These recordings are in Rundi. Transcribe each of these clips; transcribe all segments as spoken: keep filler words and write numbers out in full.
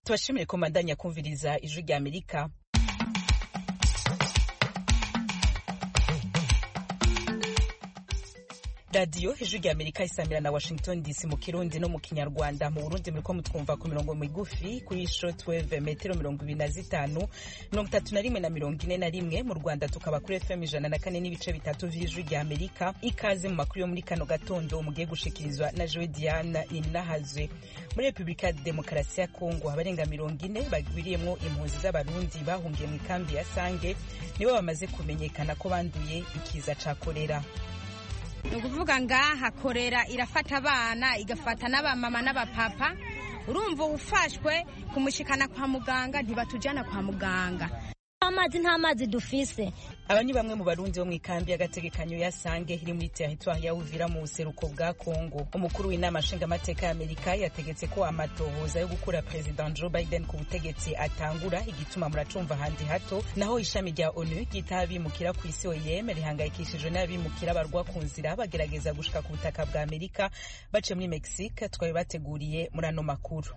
tubashimire ko mandanya kumviriza ijwi rya Amerika. Radio ijwi rya Amerika isamira na Washington D C mu Kirundi no mu Kinyarwanda. Mu Burundi muriko mutwumva ku mirongo migufi kuri shortwave metero mirongo ibiri na zitanu mirongo itatu na rimwe na mirongo ine na rimwe. Mu Rwanda tukaba kuri F M ijana na kane n'ibice bitatu vy'ijwi rya Amerika. Ikaze mu makuru yo muri kano gatondo mugiye gushikirizwa na Joe Diana Inahazwe. Muri Republika Demokarasi ya Kongo abarenga mirongo ine bagwiriyemwo impunzi z'abarundi bahungiye mu kambi ya Sange nibo bamaze kumenyekana ko banduye ikiza ca kolera. Nukuvuga ngaha kolera irafata abana igafata n'abamama n'abapapa, urumva ufashwe kumushikana kwa muganga ntibatujana kwa muganga. Amazi nta mazi dufise. Aba ni bamwe mu barundi bo mu ikambi y'agategekanyo ya Sange iri muri territoire ya Uvira mu buseruko bwa Kongo. Umukuru w'inama nshingamateka ya Amerika yategetse ko amatohoza yo gukura President Joe Biden ku butegetsi atangura, igituma muracumva handi hato. Naho ishami rya ONU ry'abimukira ku isi O I M rihangayikishijwe n'abimukira barwa ku nzira bagerageza gushika ku butaka bwa Amerika bace muri Mexique. Twabe bateguriye muri ano makuru.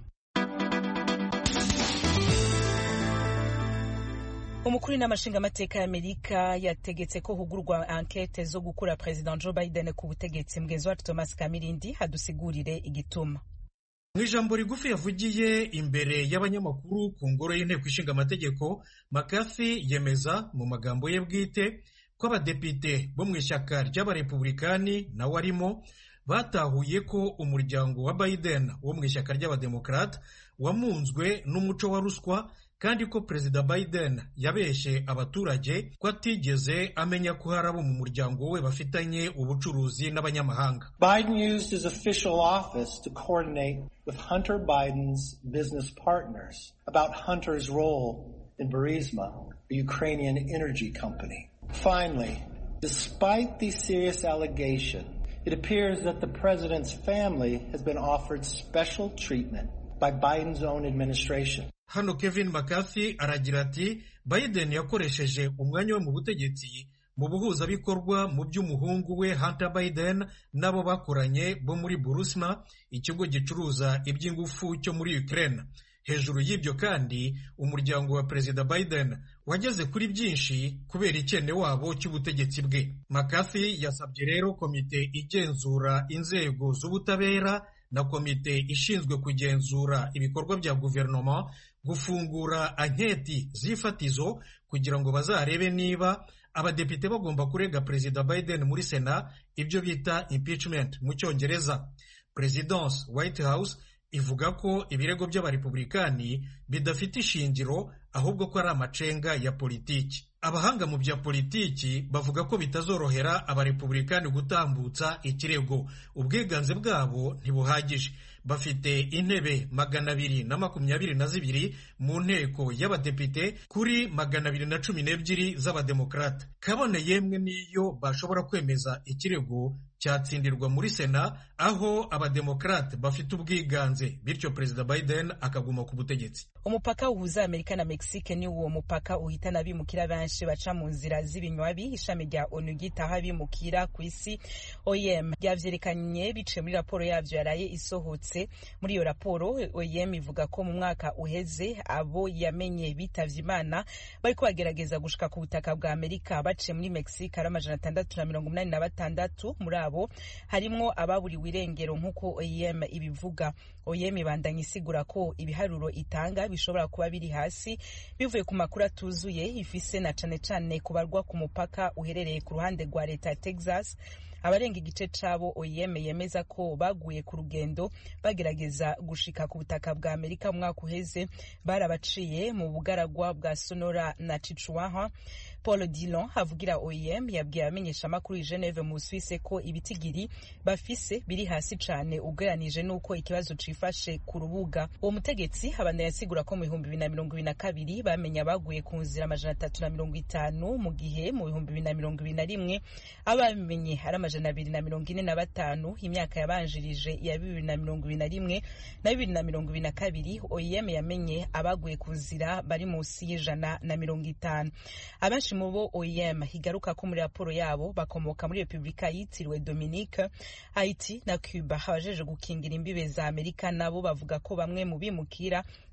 Umukuru n'amashinga mateka ya Amerika yategetse ko hugurwa enquête zo gukura President Joe Biden ku butegetsi. Mgenzi wacu Thomas Kamirindi hadusigurire igituma. Mu ijambo rigufi yavugiye imbere y'abanyamakuru ku ngoro y'inteko ishinga amategeko, McCarthy yemeza mu magambo ye bwite ko abadepite bo mu ishyaka ry'abarepublikani nawe arimo batahuye ko umuryango wa Biden wo mu ishyaka ry'abademokrate wamunzwe n'umuco wa ruswa, kandi ko Perezida Biden yabeshe abaturage ko atigeze amenya ko hari abo mu muryango we bafitanye ubucuruzi n'abanyamahanga. Biden used his official office to coordinate with Hunter Biden's business partners about Hunter's role in Burisma, a Ukrainian energy company. Finally, despite these serious allegations, it appears that the president's family has been offered special treatment by Biden's own administration. Hano Kevin McCarthy aragira ati Biden yakoresheje umwanya we mu butegetsi mu buhuza bikorwa mu by'umuhungu we Hunter Biden nabo bakoranye bo muri Burisma, ikigo gicuruza iby'ingufu cyo muri Ukraine. Hejuru y'ibyo kandi umuryango wa Perezida Biden wageze kuri byinshi kubera ikene wabo cy'ubutegetsi bwe. McCarthy yasabye rero komite igenzura inzego z'ubutabera na komite ishinzwe kugenzura ibikorwa bya guverinoma gufungura anketi zifatizo kugira ngo bazarebe niba abadepite bagomba kurega Perezida Biden muri Sena, ibyo bita impeachment mu Cyongereza. President's White House ivuga ko ibirego by'abarepublikani bidafite ishingiro ahubwo ko ari amacenga ya politiki. Abahanga mu bya politiki bavuga ko bitazorohera abarepublikani gutambutsa ikirego. Ubwiganze bwabo ntibuhagije. Bafite intebe magana abiri na makumyabiri na zibiri mu nteko y'abadepite kuri magana abiri na cumi n'ebyiri z'abademokrate. Kabone yemwe niyo bashobora kwemeza ikirego cyatsindirwa muri Sena, aho abademokrate bafite ubwiganze, bityo Perezida Biden akaguma ku butegetsi. Umupaka uhuza Amerika na Mexique ni uwo mupaka uhitana abimukira benshi baca mu nzira z'ibinywabi. Ishami rya ONU ryitaho abimukira ku isi O I M ryavyerekanye bice muri raporo yavyo yaraye isohotse. Muri iyo raporo O I M ivuga ko mu mwaka uheze abo yamenye bitavye Imana bariko bagerageza gushika ku butaka bwa Amerika bace muri Mexique ari amajana atandatu na mirongo umunani na batandatu. Muri abo harimwo ababuriwe irengero nk'uko O I M ibivuga. O I M ibandanya isigura ko ibiharuro itanga bishobora kuba biri hasi bivuye ku makuru atuzuye ifise na cane cane kubarwa ku mupaka uherereye ku ruhande rwa leta ya Texas. Abarenga igice cabo O I M yemeza ko baguye ku rugendo bagerageza gushika ku butaka bwa Amerika mu mwaka uheze barabaciye mu bugaragwa bwa Sonora na Chihuahua. Paul Dillon havugira O I M yabwiye abamenyesha makuru i Geneve mu Suisse ko ibitigiri bafise biri hasi cane ugeranije nuko ikibazo cifashe ku rubuga. Uwo mutegetsi abana yasigura ko mu bihumbi bibiri na mirongo ibiri na kabiri bamenya baguye ku nzira amajana atatu na mirongo itanu mu gihe mu bihumbi bibiri na mirongo ibiri na rimwe abamenye hari amajana abiri na mirongo ine na batanu. Imyaka yabanjirije ya bibiri na mirongo ibiri na rimwe na bibiri na mirongo ibiri na kabiri O I M yamenye abaguye ku nzira bari munsi y'ijana na mirongo itanu. Abenshi mu bo O I M higaruka ko muri raporo yabo bakomoka muri Republika yitiriwe Dominique, Haiti na Cuba. Habajeje gukingira imbibe za Amerika nabo bavuga ko bamwe mu bimukira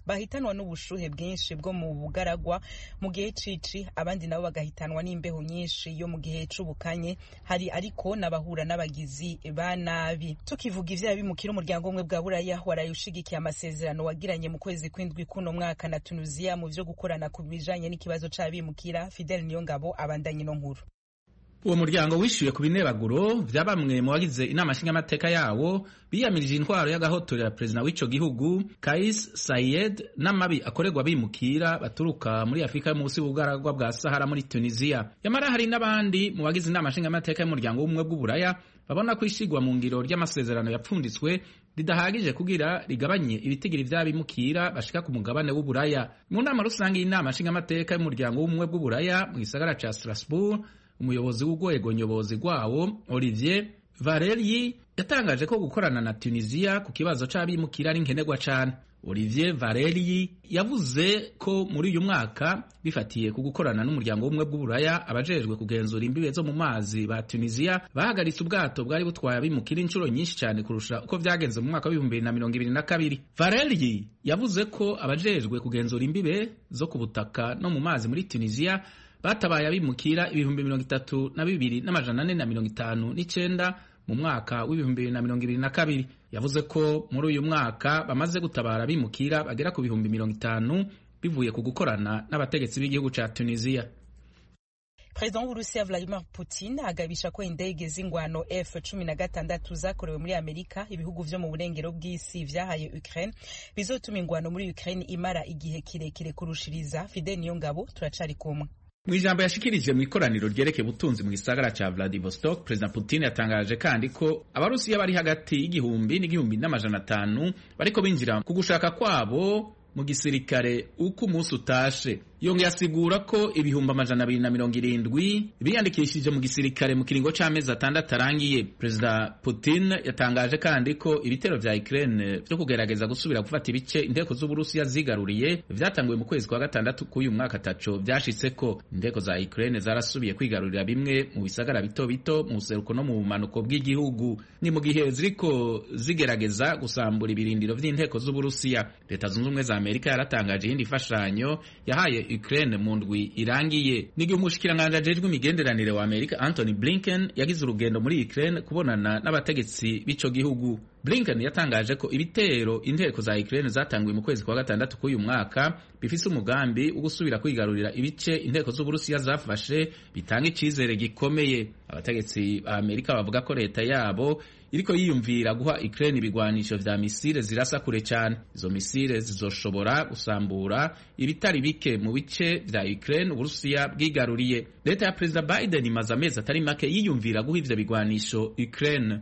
bahitanwa n'ubushuhe bwinshi bwo mu bugaragwa mu gihe cici, abandi nabo bagahitanwa n'imbeho nyinshi yo mu gihe c'ubukanye. Hari ariko n'abahura n'abagizi ba nabi. Tukivuga ivya bimukira, umuryango umwe bwa Buraya waraye ushigikiye amasezerano wagiranye mu kwezi kw'indwi kuno mwaka na Tunisia mu vyo gukorana ku bijanye n'ikibazo c'abimukira. Fidel Niyongabo abandanye no nkuru. Uwo muryango wishyuye ku binebaguro vya bamwe mu bagize inama nshingamateka yawo biyamirije intwaro y'agahotorera perezida w'ico gihugu Kais Saied n'amabi akorerwa bimukira baturuka muri Afrika yo munsi y'ubugaragwa bwa Sahara muri Tunisia. Yamara hari n'abandi mu bagize inama nshingamateka y'umuryango w'ubumwe bw'Uburaya babona ko ishigwa mu ngiro ry'amasezerano yapfunditswe ridahagije kugira rigabanye ibitigiri vy'abimukira bashika ku mugabane w'Uburaya. Mu nama rusange y'inama nshingamateka y'umuryango w'ubumwe bw'Uburaya mu gisagara ca Strasbourg, umuyobozi w'urwego nyobozi rwawo Olivier Varelyi yatangaje ko gukorana na Tunisia ku kibazo c'abimukira ari nkenerwa cane. Olivier Varelyi yavuze ko muri uyu mwaka bifatiye ku gukorana n'umuryango w'ubumwe bw'Uburaya, abajejwe kugenzura imbibe zo mu mazi ba Tunisia bahagaritse ubwato bwari butwaye abimukira inshuro nyinshi cyane kurusha uko vyagenze mu mwaka w'ibihumbi bibiri na mirongo ibiri na kabiri. Varelyi yavuze ko abajejwe kugenzura imbibe zo ku butaka no mu mazi muri Tunisia batabaye abimukira ibihumbi mirongo itatu na bibiri n'amajana ane na mirongo itanu n'icenda mu mwaka w'ibihumbi bibiri na mirongo ibiri na kabiri. Yavuze ko muri uyu mwaka bamaze gutabara abimukira bagera ku bihumbi mirongo itanu bivuye ku gukorana n'abategetsi b'igihugu ca Tunisia. President w'Urusiya Vladimir Putin agabisha ko indege z'ingwano F cumi na gatandatu zakorewe muri Amerika ibihugu vyo mu burengero bw'isi vyahaye Ukraine bizotuma ingwano muri Ukraine imara igihe kirekire kurushiriza. Fidel Niyongabo turacari kumwe. Mu ijambo yashikirije mu ikoraniro ryerekeye ubutunzi mu gisagara ca Vladivostok, President Putin yatangaje kandi ko abarusiya bari hagati y'igihumbi n'igihumbi n'amajana atanu bariko binjira ku gushaka kwabo mu gisirikare uko umunsi utashe. Yongeye asigura ko ibihumbi amajana abiri na mirongo irindwi biyandikishije mu gisirikare mu kiringo c'amezi atandatu arangiye. Perezida Putin yatangaje kandi ko ibitero vya Ukraine vyo kugerageza gusubira gufata ibice inteko z'Uburusiya zigaruriye vyatanguye mu kwezi kwa gatandatu k'uyu mwaka taco vyashitseko. Inteko za Ukraine zarasubiye kwigarurira bimwe mu bisagara bito bito mu buseruko no mu bumanuko bw'igihugu, ni mu gihe ziriko zigerageza gusambura ibirindiro vy'inteko z'Uburusiya. Leta zunze ubumwe za Amerika yaratangaje iyindi fashanyo yahaye Ukraine mu ndwi irangiye. N'igihe umushikiranganje ajejwe imigenderanire wa Amerika Anthony Blinken yagize urugendo muri Ukraine kubonana n'abategetsi b'ico gihugu. Blinken yatangaje ko ibitero inteko za Ukraine zatanguye mu kwezi kwa gatandatu k'uyu mwaka bifise umugambi wo gusubira kwigarurira ibice inteko z'Uburusiya zafashe bitanga icizere gikomeye. Abategetsi ba Amerika bavuga ko leta yabo iriko yiyumvira guha Ukraine ibigwanisho vya misile zirasa kure cyane. Izo misile zizoshobora gusambura ibitari bike mu bice vya Ukraine Uburusiya bwigaruriye. Leta ya President Biden imaze amezi atari make yiyumvira guha ivyo bigwanisho Ukraine.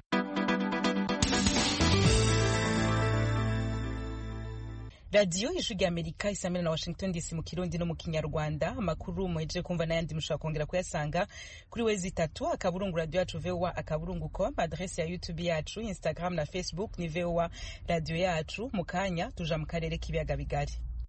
Radio Ijwi ry'Amerika isamira na Washington D C mu Kirundi no mu Kinyarwanda. Amakuru muheje kumva n'ayandi mushaka kongera kuyasanga kuri wezi itatu akaburungu radio yacu V O A akaburungu com, adresse ya YouTube yacu, Instagram na Facebook ni V O A radio yacu. Mu kanya tuja mu karere k'ibiyaga bigari.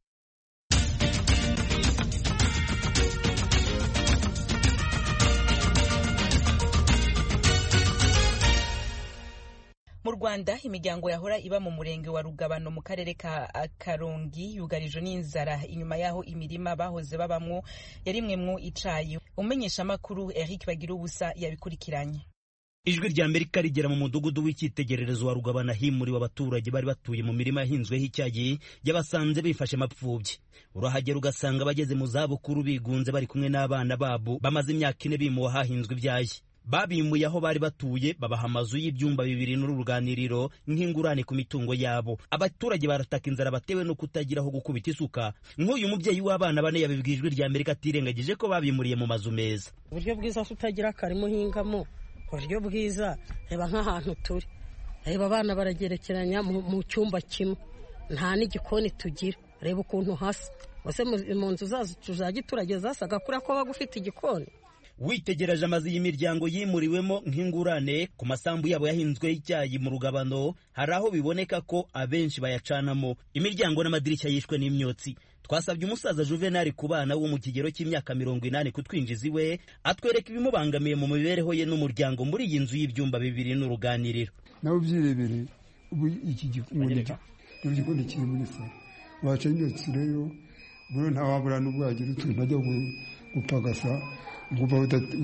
Mu Rwanda imiryango yahora iba mu murenge wa Rugabano mu karere ka Karongi yugarijwe n'inzara inyuma yaho imirima bahoze babamwo yarimwemwo icayi. Umenyesha makuru Eric Bagirubusa yabikurikiranye. Ijwi rya Amerika rigera mu mudugudu w'icyitegererezo wa Rugabana himuriwe abaturage bari batuye mu mirima yahinzweho icyayi yabasanze bifashe mapfubye. Urahagera ugasanga bageze mu zabukuru bigunze bari kumwe n'abana babo bamaze imyaka ine bimuwe hahinzwe ibyayi. Babimuye aho bari batuye babaha amazu y'ibyumba bibiri n'uruganiriro nk'ingurane ku mitungo yabo. Abaturage barataka inzara batewe no kutagira aho gukubita isuka. Nk'uyu mubyeyi w'abana bane yabibwijwe rya Amerika atirengagije ko babimuriye mu mazu meza. Uburyo bwiza utagira karimo hingamo, uburyo bwiza reba nk'ahantu turi, reba abana baragerekeranya mu cyumba kimwe, nta n'igikoni tugira, reba ukuntu hasa. Wase mu nzu zacu tuzagiturage zasaga kuri ko bagufite igikoni. Witegereje amazi y'imiryango yimuriwemo nk'ingurane ku masambu yabo yahinzweho icyayi mu Rugabano, hari aho biboneka ko abenshi bayacanamo, imiryango n'amadirishya yishwe n'imyotsi. Twasabye umusaza Juvenal ku bana wo mu kigero cy'imyaka mirongo inani kutwinjiza iwe atwereka ibimubangamiye mu mibereho ye n'umuryango muri iyi nzu y'ibyumba bibiri n'uruganiriro. Nawe ubyirebere ubu iki gikoni kiri muri salo, waca imyotsi rero buri ntawabura n'ubwagira utuntu ajya gupagasa nguva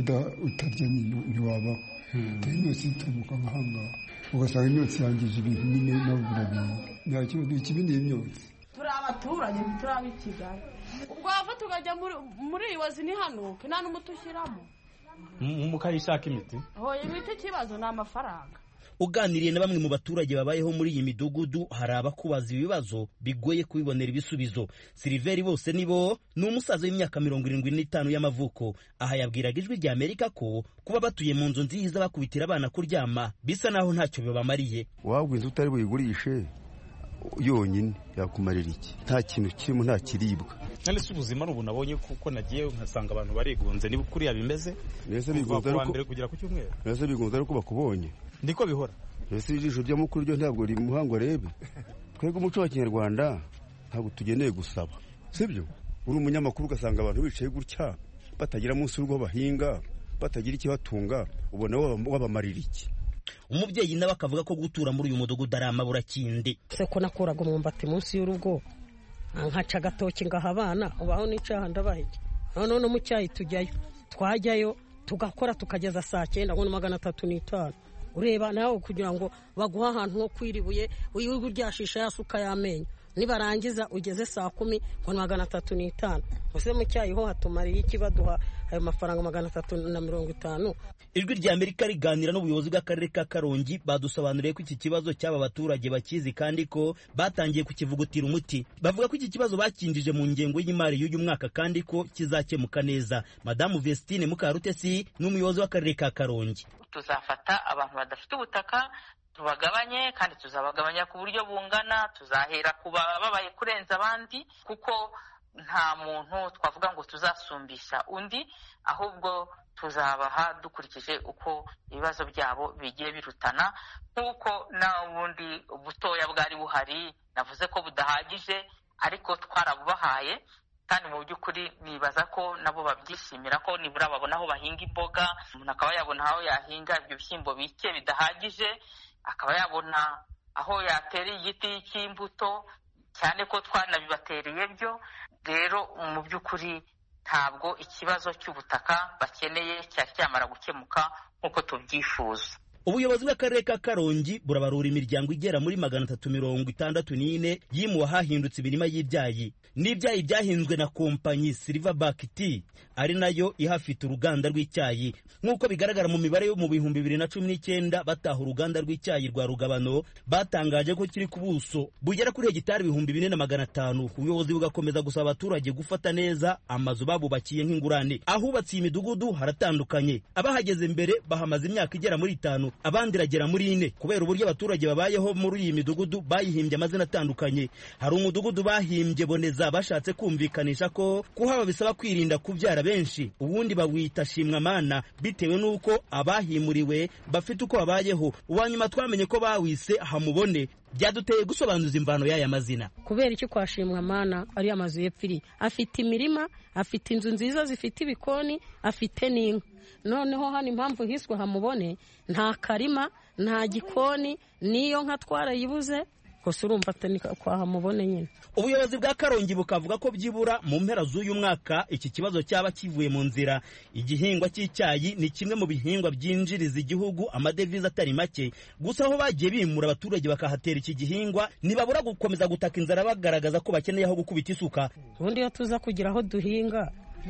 utarya ntiwabaho imyotsi itumuka nk'ahangaha ugasanga imyotsi yangije ibintu nyine nabura nta kibazo ikibindi imyotsi turi abaturage turi ab'i Kigali ubwo wava tukajya muri iyi wazi ntihanuke nta n'umuti ushyiramo mukayishaka imiti hoya imiti ikibazo ni amafaranga. Uganiriye na bamwe mu baturage babayeho muri iyi midugudu hari abakubaza ibibazo bigoye kubibonera ibisubizo. Siliveri bose nibo ni umusaza w'imyaka mirongo irindwi n'itanu y'amavuko. Aha yabwiraga ijwi rya Amerika ko kuba batuye mu nzu nziza bakubitira abana kuryama bisa naho ntacyo bibamariye. Wabwo inzu utari buyigurishe yonyine yakumarira iki? Nta kintu kirimo, nta kiribwa. None se ubuzima n'ubu nabonye kuko nagiye nkasanga abantu barigunze niba kuriya bimeze. Nese bigunze ariko mbere kugera ku cyumweru. Nese bigunze ariko bakubonye. Ndiko bihora. Ese ijisho rya mukuru ryo ntabwo ri muhango rebe. Twego umuco wa Kinyarwanda ntabwo tugeneye gusaba. Sibyo? Uri umunyamakuru ugasanga abantu bicaye gutya batagira munsi urugo bahinga, batagira ikibatunga, ubona wabamarira iki? Umubyeyi nawe akavuga ko gutura muri uyu mudugudu ari amabura kindi. Se ko nakuraga umwumbati munsi y'urugo nkaca gatoki ngaha abana ubaho n'icaha ndabahije. None no mu cyayi tujyayo twajyayo tugakora tukageza saa cyenda ngo magana atatu n'itanu. Ureba nawe kugira ngo baguha ahantu ho kwiribuye uyiwe uryashisha yasuka yamenyo nibarangiza ugeze saa kumi ngo magana atatu n'itanu. Use mu cyayi ho hatumariye iki baduha ayo mafaranga magana atatu na mirongo itanu. Ijwi rya Amerika riganira n'ubuyobozi bw'akarere ka Karongi badusobanuriye ko iki kibazo cy'aba baturage bakizi kandi ko batangiye kukivugutira umuti. Bavuga ko iki kibazo bakinjije mu ngengo y'imari y'uyu mwaka kandi ko kizakemuka neza. Madamu Vestine Mukarutesi n'umuyobozi w'akarere ka Karongi. Tuzafata abantu badafite ubutaka tubagabanye kandi tuzabagabanya ku buryo bungana, tuzahera ku babaye kurenza abandi kuko nta muntu twavuga ngo tuzasumbisha undi, ahubwo tuzabaha dukurikije uko ibibazo byabo bigiye birutana, nk'uko n'ubundi butoya bwari buhari navuze ko budahagije ariko twarabubahaye kandi mu by'ukuri nibaza ko nabo babyishimira ko nibura babona aho bahinga imboga, umuntu akaba yabona aho yahinga ibyo bishyimbo bike bidahagije, akaba yabona aho yatera igiti cy'imbuto cyane ko twanabibatereye byo. Rero mu by'ukuri ntabwo ikibazo cy'ubutaka bakeneye cyari cyamara gukemuka nk'uko tubyifuza. Ubuyobozi bw'akarere ka Karongi burabarura imiryango igera muri magana atatu mirongo itandatu n'ine yimuwe hahindutse imirima y'ibyayi. N'ibyayi byahinzwe na kompanyi Silverback Tea ari nayo ihafite uruganda rw'icyayi. Nk'uko bigaragara mu mibare yo mu bihumbi bibiri na cumi n'icyenda bataha uruganda rw'icyayi rwa Rugabano batangaje ko kiri ku buso bugera kuri hegitari ibihumbi bine na magana atanu. Ubuyobozi bugakomeza gusaba abaturage gufata neza amazu babubakiye nk'ingurane. Ahubatse iyi midugudu haratandukanye. Abahageze mbere bahamaze imyaka igera muri itanu, abandi ragera muri ine. Kubera uburyo abaturage babayeho muri iyi midugudu bayihimbye amazina atandukanye. Hari umudugudu bahimbye Boneza bashatse kumvikanisha ko kuhaba bisaba kwirinda kubyara benshi, ubundi bawita Shimwamana bitewe n'uko abahimuriwe bafite uko babayeho. Uwanyuma twamenye ko bawise Hamubone. Byaduteye gusobanuza imvano y'aya mazina. Kubera iki kwa Shimwamana ari amazu y'epfiri, afite imirima, afite inzu nziza zifite ibikoni, afite n'inka. Noneho hano impamvu hiswe Hamubone nta karima nta gikoni niyo nka twarayibuze gusa urumva atani kwa Hamubone nyine. Ubuyobozi bwa Karongi bukavuga ko byibura mu mpera z'uyu mwaka iki kibazo cyaba kivuye mu nzira. Igihingwa cy'icyayi ni kimwe mu bihingwa byinjiriza igihugu amadevize atari make, gusa aho bagiye bimura abaturage bakahatera iki gihingwa ntibabura gukomeza gutaka inzara bagaragaza ko bakeneye aho gukubita isuka. Ubundi iyo tuza kugira aho duhinga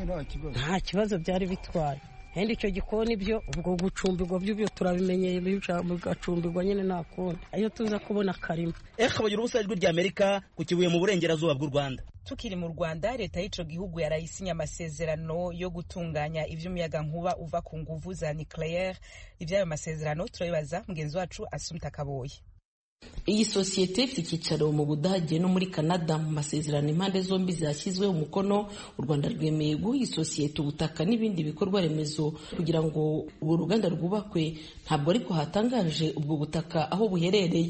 nta kibazo byari bitwaye. Hendi icyo gikoni byo ubwo gucumbirwa byo turabimenyeye bigacumbirwa nyine nta kundi. Ayo tuza kubona karima. Eka bagira ubusajwi rya Amerika ku Kibuye mu burengerazuba bw'u Rwanda. Tukiri mu Rwanda, leta y'ico gihugu yarayisinya amasezerano yo gutunganya ivy'umuyaga nkuba uva ku nguvu za nucleaire. Ivyayo masezerano turabibaza mugenzi wacu Asumta Kaboye. Iyi sosiyete ifite icyicaro mu Budage no muri Canada. Mu masezerano impande zombi zashyizweho umukono, u Rwanda rwemeye guha iyi sosiyete ubutaka n'ibindi bikorwa remezo kugira ngo ubu ruganda rwubakwe. Ntabwo ariko hatangaje ubwo butaka aho buherereye.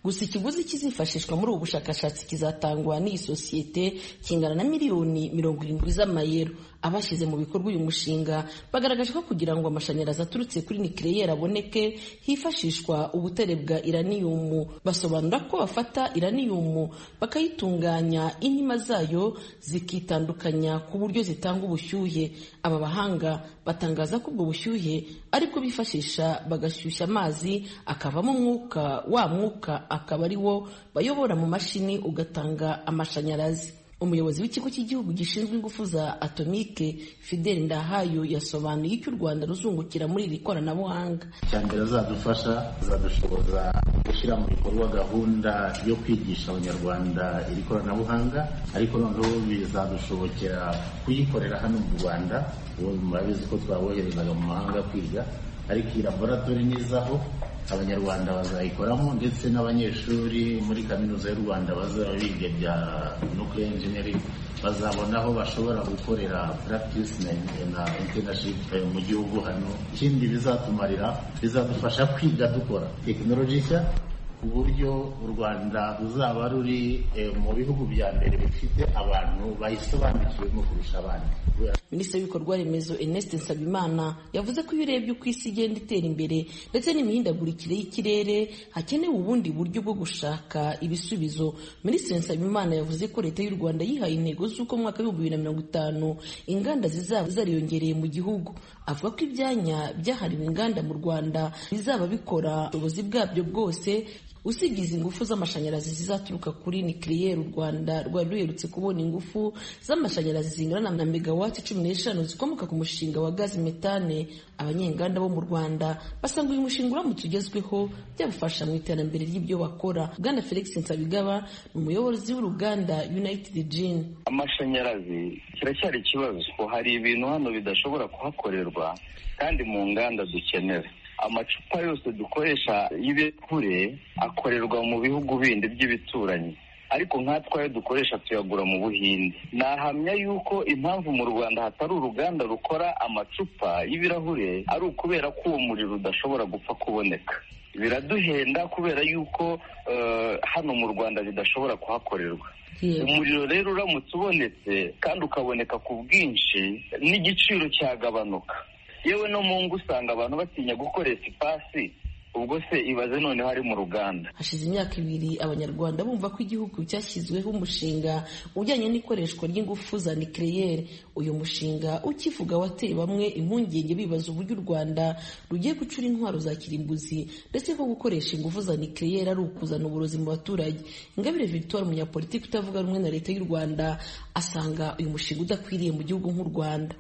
gusa ikiguzi kizifashishwa muri ubu bushakashatsi kizatangwa n'iyi sosiyete kingana na miliyoni mirongo irindwi z'amayero. Abashyize mu bikorwa uyu mushinga bagaragaje ko kugira ngo amashanyarazi aturutse kuri nucleaire aboneke hifashishwa ubutere bwa iraniyumu. Basobanura ko bafata iraniyumu bakayitunganya, inkima zayo zikitandukanya ku buryo zitanga ubushyuhe. Aba bahanga batangaza ko ubwo bushyuhe aribwo bifashisha bagashyushya amazi akavamo umwuka, wa mwuka akaba ari wo bayobora mu mashini ugatanga amashanyarazi. Umuyobozi w'ikigo cy'igihugu gishinzwe ingufu za atomike Fidel Ndahayo yasobanuye icyo u Rwanda ruzungukira muri iri koranabuhanga. Cyambere azadufasha azadushoboza gushyira mu bikorwa gahunda yo kwigisha abanyarwanda iri koranabuhanga, ariko noneho bizadushobokera kuyikorera hano mu Rwanda. Ubu murabizi ko twaboherezaga mu mahanga kwiga, ariko iyi laboratori nizaho abanyarwanda bazayikoramo, ndetse n'abanyeshuri muri kaminuza y'u Rwanda bazaba biga bya nuclear engineering bazabona aho bashobora gukorera practice na internship mu gihugu hano. Ikindi bizatumarira, bizadufasha kwiga dukora technology nshya ku buryo u Rwanda ruzaba ruri mu bihugu bya mbere bifite abantu bayisobanukiwemo kurusha abandi. Minisitiri w'ibikorwa remezo Ernest Nsabimana yavuze ko iyo urebye uko isi igenda itera imbere ndetse n'imihindagurikire y'ikirere hakenewe ubundi buryo bwo gushaka ibisubizo. Minisitiri Nsabimana yavuze ko leta y'u Rwanda yihaye intego z'uko mu mwaka w'ibihumbi bibiri na mirongo itanu inganda zizaba zariyongereye mu gihugu. Avuga ko ibyanya byahariwe inganda mu Rwanda bizaba bikora ubushobozi bwabyo bwose, usibye izi ngufu z'amashanyarazi zizaturuka kuri nucleaire. U Rwanda rwari ruherutse kubona ingufu z'amashanyarazi zingana na megawati cumi n'eshanu zikomoka ku mushinga wa gazi metane. Abanyenganda bo mu Rwanda basanga uyu mushinga uramutse ugezweho byabafasha mu iterambere ry'ibyo bakora. Bwana Felix Nsabigaba ni umuyobozi w'uruganda United Gin. Amashanyarazi kiracyari ikibazo, hari ibintu hano bidashobora kuhakorerwa kandi mu nganda dukenera. Amacupa yose dukoresha y'ibirahure akorerwa mu bihugu bindi by'ibituranyi, ariko nkatwe ayo dukoresha tuyagura mu Buhinde. Nahamya yuko impamvu mu Rwanda hatari uruganda rukora amacupa y'ibirahure ari ukubera ko uwo muriro udashobora gupfa kuboneka. Biraduhenda kubera yuko uh, hano mu Rwanda bidashobora kuhakorerwa. Yeah. Umuriro rero uramutse ubonetse kandi ukaboneka ku bwinshi n'igiciro cyagabanuka. Yewe no mu ngo usanga abantu batinya gukoresha ipasi, ubwo se ibaze noneho hari mu ruganda. Hashize imyaka ibiri abanyarwanda bumva ko igihugu cyashyizweho umushinga ujyanye n'ikoreshwa ry'ingufu za nucleaire. Uyu mushinga ukivuga wateye bamwe impungenge bibaza uburyo u Rwanda rugiye gucura intwaro za kirimbuzi ndetse ko gukoresha ingufu za nucleaire ari ukuzana uburozi mu baturage. Ingabire Victoire, umunyapolitiki utavuga rumwe na leta y'u Rwanda, asanga uyu mushinga udakwiriye mu gihugu nk'u Rwanda.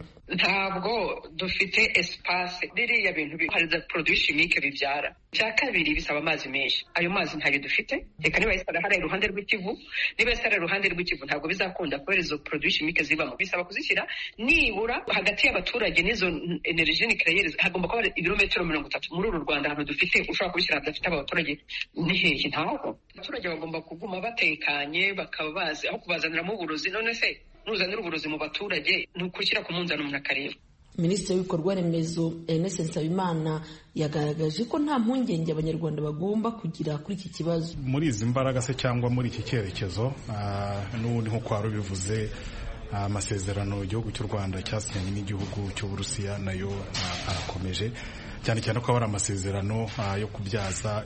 Ntabwo dufite espace biriya bintu hari za produit chimique bibyara. Cya kabiri bisaba amazi menshi, ayo mazi ntayo dufite. Reka niba yesara hari iruhande rw'ikivu, niba yesara iruhande rw'ikivu ntabwo bizakunda kubera izo produit chimique zibamo. Bisaba kuzishyira nibura hagati y'abaturage n'izo energie nucléaire hagomba kuba ibirometero mirongo itatu. Muri uru Rwanda ahantu dufite ushobora kubishyira hadafite abaturage ni hehe? Ntaho. Abaturage bagomba kuguma batekanye, bakaba bazi aho kubazaniramo uburozi. None se nuzanira uburozi mu baturage ni ukushyira ku munzani umuntu akareba. Minisitiri w'ibikorwa remezo Ernest Nsabimana yagaragaje ko nta mpungenge abanyarwanda bagomba kugira kuri iki kibazo. Muri izi mbaraga se cyangwa muri iki cyerekezo n'ubundi nk'uko wari ubivuze, amasezerano igihugu cy'u Rwanda cyasinyanye n'igihugu cy'Uburusiya nayo arakomeje, cyane cyane ko ari amasezerano yo kubyaza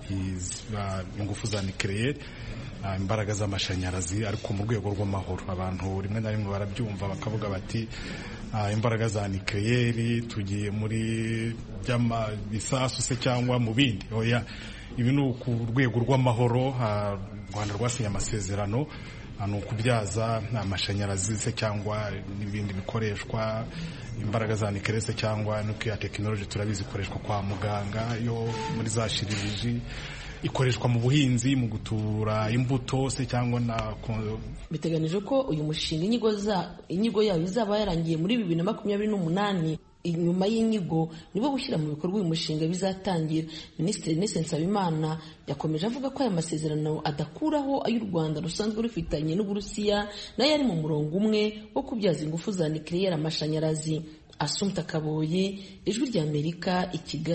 ingufu za nucleaire, imbaraga z'amashanyarazi, ariko mu rwego rw'amahoro. Abantu rimwe na rimwe barabyumva bakavuga bati imbaraga za nucleaire tugiye muri byama bisasu se cyangwa mu bindi. Oya, ibi ni ku rwego rw'amahoro. U Rwanda rwasinye amasezerano ni ukubyaza amashanyarazi se cyangwa n'ibindi bikoreshwa imbaraga za nucleaire se cyangwa nuclear technology. Turabizi ikoreshwa kwa muganga, yo muri za chirurgie, ikoreshwa mu buhinzi mu gutura imbuto se cyangwa na. Biteganijwe ko uyu mushinga inyigo za inyigo yayo izaba yarangiye muri bibiri na makumyabiri n'umunani. Inyuma y'inyigo nibo gushyira mu bikorwa uyu mushinga bizatangira. Minisitiri Ernest Nsabimana yakomeje avuga ko aya masezerano adakuraho ay'u Rwanda rusanzwe rufitanye n'Uburusiya, nayo ari mu murongo umwe wo kubyaza ingufu za nucleaire amashanyarazi. Assumpta Kaboyi, Ijwi ry'Amerika, i Kigali.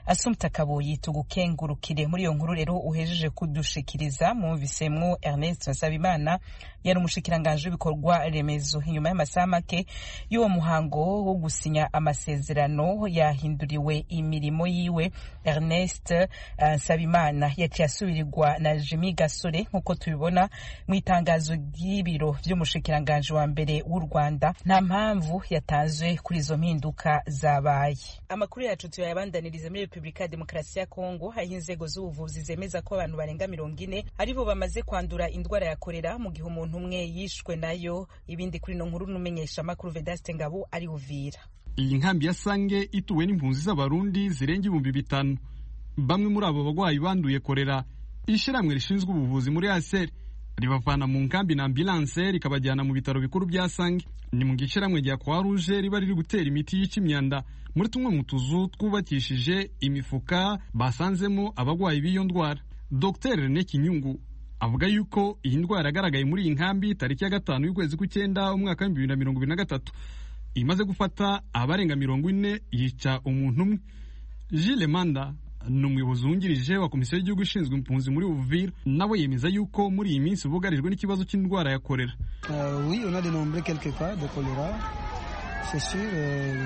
Assumpta Kaboyi tugukengurukire. Muri iyo nkuru rero uhejeje kudushikiriza mwumvisemwo Ernest Nsabimana yari umushikiranganje w'ibikorwa remezo. Inyuma y'amasaha make y'uwo muhango wo gusinya amasezerano yahinduriwe imirimo yiwe, Ernest uh, Nsabimana yaciye asubirirwa na Jimmy Gasore nk'uko tubibona mu itangazo ry'ibiro vy'umushikiranganje wa mbere w'u Rwanda. Nta mpamvu yatanzwe kuri izo mpinduka zabaye. Amakuru yacu tuyabandaniriza muri Republika ya Demokarasi ya Kongo. Hari inzego z'ubuvuzi zemeza ko abantu barenga mirongo ine aribo bamaze kwandura indwara ya kolera mu gihe umuntu umwe yishwe nayo. Ibindi kuri no nkuru numenyesha makuru Vedaste Ngabo ari Uvira. Iyi nkambi ya Sange ituwe n'impunzi z'abarundi zirenga ibihumbi bitanu. Bamwe muri abo bagwayi banduye kolera, ishiramwe rishinzwe ubuvuzi muri A S R ribavana mu nkambi na ambulance rikabajyana mu bitaro bikuru bya Sange. Ni mu gishiramwe rya Croix Rouge riba riri gutera imiti yica imyanda muri tumwe mu tuzu twubakishije imifuka basanzemo abagwayi b'iyo ndwara. Dr René Kinyungu avuga yuko iyi ndwara yagaragaye muri iyi nkambi tariki ya gatanu y'ukwezi kw'icyenda umwaka wa bibiri na mirongo ibiri na gatatu, imaze gufata abarenga mirongo ine yica umuntu umwe. Gilles Manda ni umuyobozi wungirije wa komisiyo y'igihugu ishinzwe impunzi muri Uvira, nawe yemeza yuko muri iyi minsi bugarijwe n'ikibazo cy'indwara ya kolera. Uh, oui, on a dénombré quelques cas de choléra. C'est sûr, euh,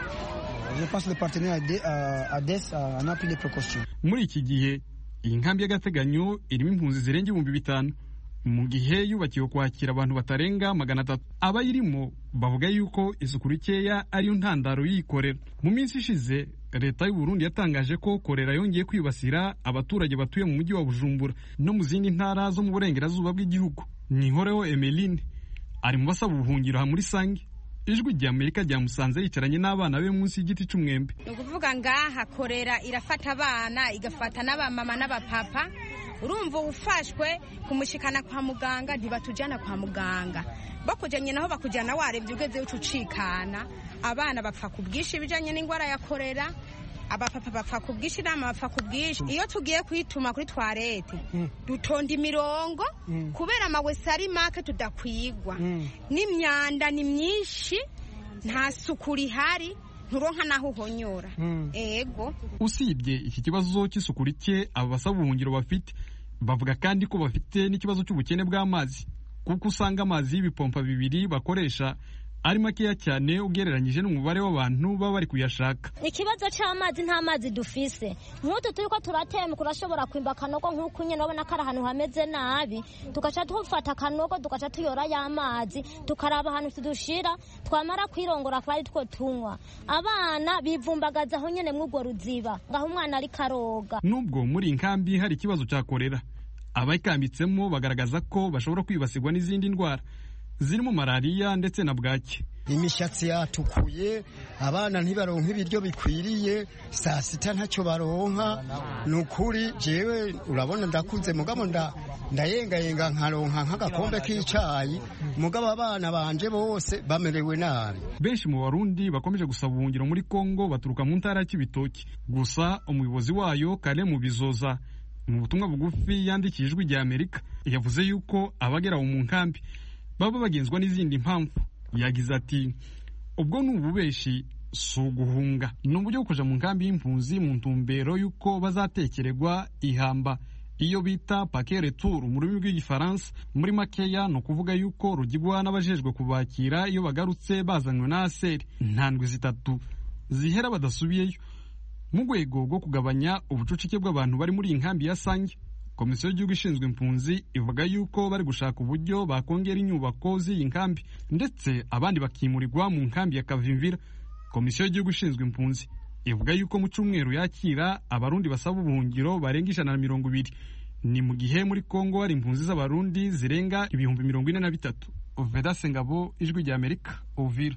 je pense le partenaire à A D E S en a pris les précautions. Muri iki gihe iyi nkambi y'agateganyo irimo impunzi zirenga ibihumbi bitanu mu gihe yubakiwe kwakira abantu batarenga magana atatu. Abayirimo bavuga yuko isuku rikeya ariyo ntandaro y'ikorera. Mu minsi ishize leta y'u Burundi yatangaje ko kolera yongeye kwibasira abaturage batuye mu mujyi wa Bujumbura no mu zindi ntara zo mu burengerazuba bw'igihugu. Nihoreho Emeline ari mu basaba ubuhungiro muri Sange. Ijwi rya Amerika ryamusanze yicaranye n'abana be munsi y'igiti cy'umwembe. Ni ukuvuga ngaha kolera irafata abana igafata n'abamama n'abapapa. Urumva ufashwe kumushikana kwa muganga ntibatujana kwa muganga, bakujanye naho bakujana warebye ugeze ucucikana. Abana bapfa kubwishi bijanye n'ingwara ya kolera, abapapa bapfa kubwishi nama bapfa kubwishi. Iyo tugiye kwituma kuri toilette mm. dutonda imirongo mm. kubera amawese ari make tudakwigwa mm. n'imyanda ni myinshi, nta suku rihari, nturonka naho uhonyora. mm. Ego usibye iki kibazo cy'isuku rike aba basaba ubuhungiro bafite, bavuga kandi ko bafite n'ikibazo cy'ubukene bw'amazi, kuko usanga amazi y'ibipompa bibiri bakoresha ari makeya cyane ugereranyije n'umubare w'abantu baba bari kuyashaka. Ikibazo cy'amazi nta mazi dufise, nk'utu turiko turatema kurashobora kwimba kanogo nk'uko nyene urabona ko ari ahantu hameze nabi, tugaca tufata kanogo tugaca tuyora y'amazi tukaraba ahantu tudushira, twamara kwirongora kwari two tunywa. Abana bivumbagaza aho nyene mw'urwo ruziba ngaho umwana ari karoga. Nubwo muri inkambi hari ikibazo cya kolera, abayikambitsemo bagaragaza ko bashobora kwibasirwa n'izindi ndwara zirimo malariya ndetse na bwaki. Imishatsi yatukuye, abana ntibaronka ibiryo bikwiriye, saa sita ntacyo baronka. Nukuri jewe urabona ndakuze mugabo nda ndayengayenga nkaronka nk'agakombe k'icayi, mugabo abana banje bose bamerewe nabi. Benshi mu Barundi bakomeje gusaba ubuhungiro muri Kongo baturuka mu ntara y'Ibitoki. Gusa umuyobozi wayo Kale mu Bizoza mu butumwa bugufi yandikijwe rya Amerika yavuze yuko abagera mu nkambi baba bagenzwa n'izindi mpamvu. Yagize ati ubwo n'ububeshi so guhunga n'uburyo bwo kuja mu nkambi y'impunzi mu ntumbero yuko bazatekererwa ihamba iyo bita paquet retour mu rurimi rw'igifaransa. Muri makeya no kuvuga yuko rugigwa n'abajejwe kubakira iyo bagarutse bazanywe na aseri ntandwi zitatu zihera badasubiyeyo mu rwego rwo kugabanya ubucucike bw'abantu bari muri inkambi ya Sange. Komisiyo y'igihugu ishinzwe impunzi ivuga yuko bari gushaka uburyo bakongera inyubako z'iyi nkambi ndetse abandi bakimurirwa mu nkambi ya Kavimvira. Komisiyo y'igihugu ishinzwe impunzi ivuga yuko mu cyumweru yakira abarundi basaba ubuhungiro barenga ijana na mirongo ibiri. Ni mu gihe muri Kongo hari impunzi z'abarundi zirenga ibihumbi mirongo ine na bitatu. Vedaste Ngabo, Ijwi rya Amerika, Uvira.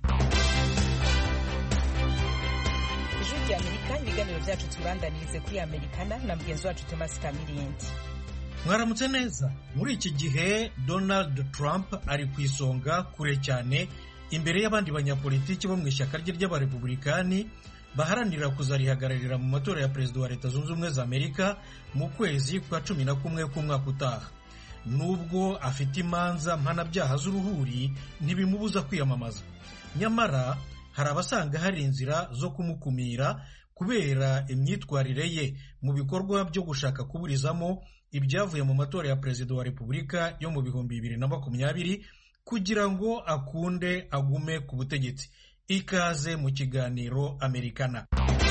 Ijwi rya Amerika, ibiganiro byacu tubandanirize kuri Amerikana na mugenzi wacu Thomas Kamirindi. Mwaramutse neza. Muri iki gihe Donald Trump ari ku isonga kure cyane imbere y'abandi banyapolitiki bo mu ishyaka rye ry'abarepublikani baharanira kuzarihagararira mu matora ya perezida wa Leta Zunze Ubumwe za Amerika mu kwezi kwa cumi na kumwe k'umwaka utaha. Nubwo afite imanza mpanabyaha z'uruhuri ntibimubuza kwiyamamaza. Nyamara hari abasanga hari inzira zo kumukumira kubera imyitwarire ye mu bikorwa byo gushaka kuburizamo ibyavuye mu matora ya perezida wa repubulika yo mu bihumbi bibiri na makumyabiri kugira ngo akunde agume ku butegetsi. Ikaze mu kiganiro Amerikana.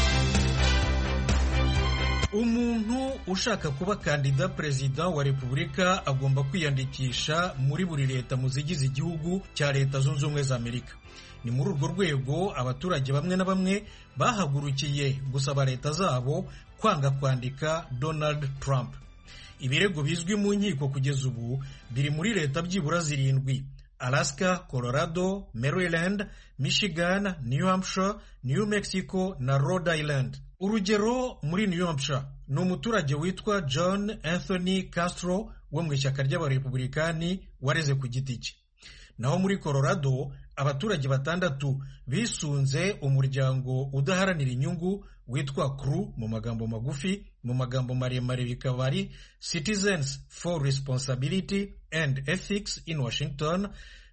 Umuntu ushaka kuba kandida perezida wa repubulika agomba kwiyandikisha muri buri leta mu zigize igihugu cya Leta Zunze Ubumwe za Amerika. Ni muri urwo rwego abaturage bamwe na bamwe bahagurukiye gusaba leta zabo kwanga kwandika Donald Trump. Ibirego bizwi mu nkiko kugeza ubu biri muri leta byibura zirindwi: Alaska, Colorado, Maryland, Michigan, New Hampshire, New Mexico na Rhode Island. Urugero, muri New Hampshire ni umuturage witwa John Anthony Castro wo mu ishyaka ry'abarepublikani wareze ku giti cye. Naho muri Colorado abaturage batandatu bisunze umuryango udaharanira inyungu witwa C R U mu magambo magufi, mu magambo maremare bikaba ari Citizens for Responsibility and Ethics in Washington,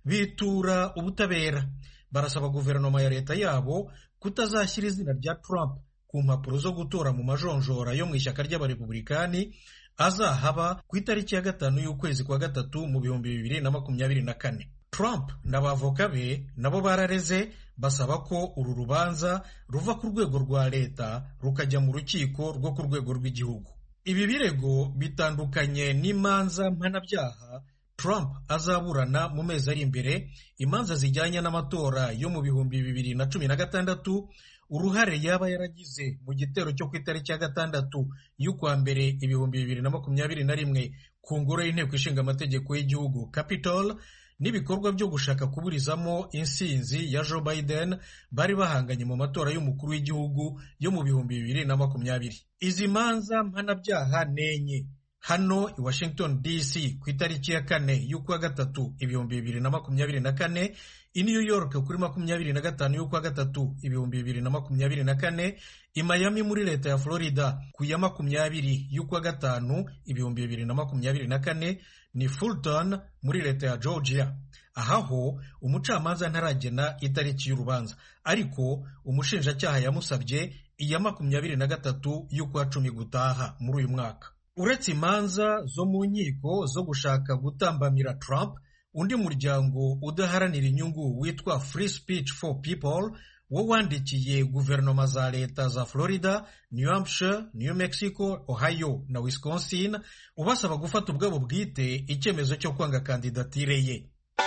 bitura ubutabera. Barasaba guverinoma ya leta yabo kutazashyira izina rya Trump ku mpapuro zo gutora mu majonjora yo mu ishyaka ry'abarepublikani azahaba ku itariki ya gatanu y'ukwezi kwa gatatu mu bihumbi bibiri na makumyabiri na kane. Trump n'abavoka be nabo barareze basaba ko uru rubanza ruva ku rwego rwa leta rukajya mu rukiko rwo ku rwego rw'igihugu. Ibi birego bitandukanye n'imanza mpanabyaha Trump azaburana mu mezi ari imbere, imanza zijyanye n'amatora yo mu bihumbi bibiri na cumi na gatandatu, uruhare yaba yaragize mu gitero cyo ku itariki ya gatandatu y'ukwa mbere ibihumbi bibiri na makumyabiri na rimwe ku ngoro y'inteko ishinga amategeko y'igihugu Capitol, n'ibikorwa byo gushaka kuburizamo insinzi ya Joe Biden bari bahanganye mu matora y'umukuru w'igihugu yo mu bihumbi bibiri na makumyabiri. Izi manza mpanabyaha nenye hano i Washington D C ku itariki ya kane y'ukwa gatatu ibihumbi bibiri na makumyabiri na kane, i New York kuri makumyabiri na gatanu y'ukwa gatatu ibihumbi bibiri na makumyabiri na kane, i Miami muri leta ya Florida ku ya makumyabiri y'ukwa gatanu ibihumbi bibiri na makumyabiri na kane, ni Fulton muri leta ya Georgia. Ahaho umucamanza ntaragena itariki y'urubanza, ariko umushinjacyaha yamusabye iya makumyabiri na gatatu y'ukwa cumi gutaha muri uyu mwaka. Uretse imanza zo mu nkiko zo gushaka gutambamira Trump, undi muryango udaharanira inyungu witwa Free Speech for People wo wandikiye guverinoma za leta za Florida, New Hampshire, New Mexico, Ohio na Wisconsin ubasaba gufata ubwabo bwite icyemezo cyo kwanga kandidatire ye.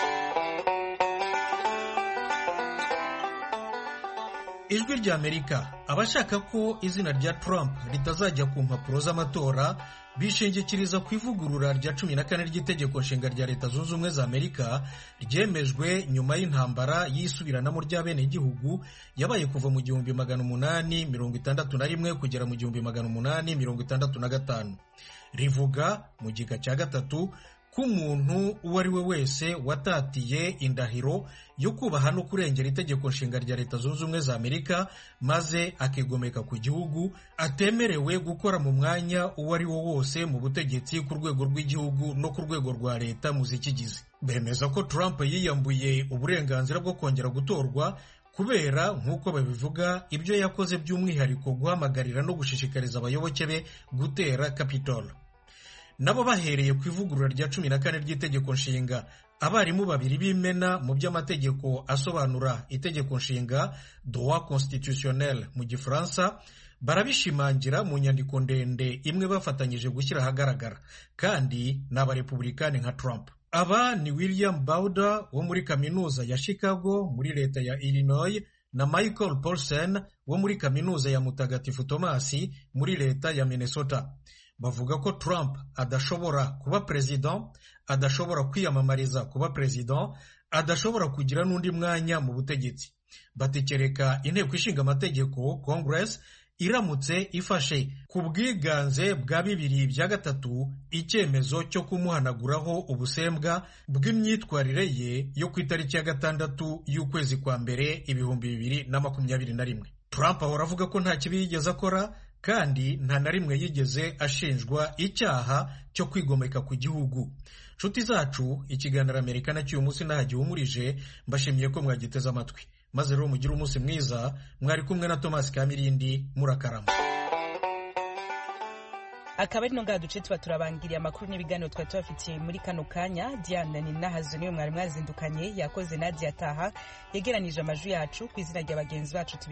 Ijwi rya Amerika, abashaka ko izina rya Trump ritazajya ku mpapuro z'amatora bishingikiriza ku ivugurura rya cumi na kane ry'itegeko nshinga rya Leta Zunze Ubumwe za Amerika ryemejwe nyuma y'intambara y'isubiranamo ry'abenegihugu yabaye kuva mu gihumbi magana umunani mirongo itandatu na rimwe kugera mu gihumbi magana umunani mirongo itandatu na gatanu. Rivuga mu gika cya gatatu ko umuntu uwo ari we wese watatiye indahiro yo kubaha no kurengera itegeko nshinga rya Leta Zunze Ubumwe za Amerika maze akigomeka ku gihugu atemerewe gukora mu mwanya uwo ari wo wose mu butegetsi ku rwego rw'igihugu no ku rwego rwa leta mu zikigize. Bemeza ko Trump yiyambuye uburenganzira bwo kongera gutorwa kubera nk'uko babivuga ibyo yakoze by'umwihariko guhamagarira no gushishikariza abayoboke be gutera Capitol. Nabo bahereye ku ivugurura rya cumi na kane ry'itegeko nshinga, abarimu babiri b'imena mu by'amategeko asobanura itegeko nshinga droit constitutionnel mu gifaransa barabishimangira mu nyandiko ndende imwe bafatanyije gushyira ahagaragara, kandi ni abarepublikani nka Trump. Aba ni William Bauder wo muri kaminuza ya Chicago muri leta ya Illinois na Michael Paulsen wo muri kaminuza ya Mutagatifu Tomasi muri leta ya Minnesota. Bavuga ko Trump adashobora kuba president, adashobora kwiyamamariza kuba president, adashobora kugira n'undi mwanya mu butegetsi. Batekereka inteko ishinga amategeko Congress iramutse ifashe ku bwiganze bwa bibiri bya gatatu icyemezo cyo kumuhanaguraho ubusembwa bw'imyitwarire ye yo ku itariki ya gatandatu y'ukwezi kwa mbere ibihumbi bibiri na makumyabiri na rimwe. Trump ahora avuga ko nta kibi yigeze akora kandi nta na rimwe yigeze ashinjwa icyaha cyo kwigomeka ku gihugu. Nshuti zacu, ikiganiro Amerikana cy'uyu munsi nahagihumurije, mbashimiye ko mwagiteze amatwi. maze rero mugire umunsi mwiza. Mwari kumwe na Thomas Kamirindi, murakarama. akaba ari no ngaha duce tuba turabangiriye amakuru n'ibiganiro twari tubafitiye muri kano kanya. Diane Ninahazo niwe mwari mwazindukanye, yakoze Nadia Taha yegeranije amajwi yacu ku izina rya bagenzi bacu.